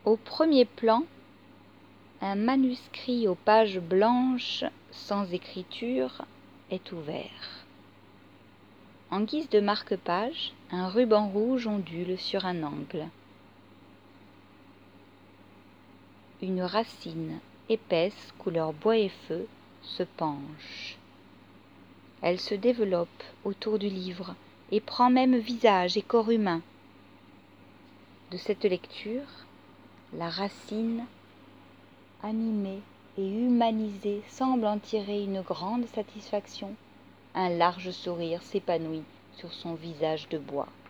Au premier plan, un manuscrit aux pages blanches sans écriture est ouvert. En guise de marque-page, un ruban rouge ondule sur un angle. Une racine épaisse couleur bois et feu se penche. Elle se développe autour du livre et prend même visage et corps humain. De cette lecture, la racine, animée et humanisée, semble en tirer une grande satisfaction. Un large sourire s'épanouit sur son visage de bois.